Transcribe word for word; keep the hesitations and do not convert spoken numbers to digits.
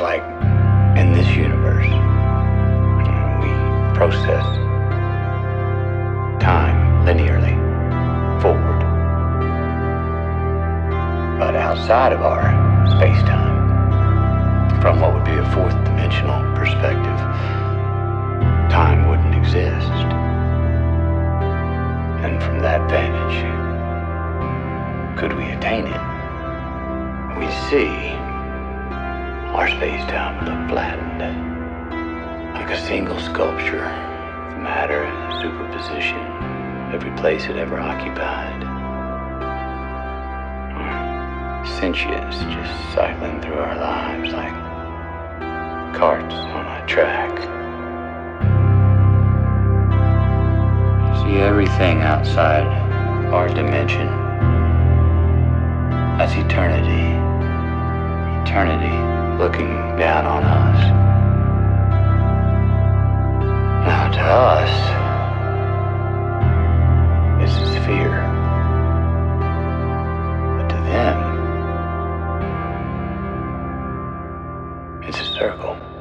like in this universe, we process time linearly forward. But outside of our space-time, from what would be a fourth dimensional perspective, time wouldn't exist. And from that vantage, could we attain it? We see our space-time would look flattened, like a single sculpture of matter in superposition, every place it ever occupied. Sentience just cycling through our lives like carts on a track. See everything outside our dimension as eternity, eternity looking down on us. Now to us, this is fear, but to them, it's a circle.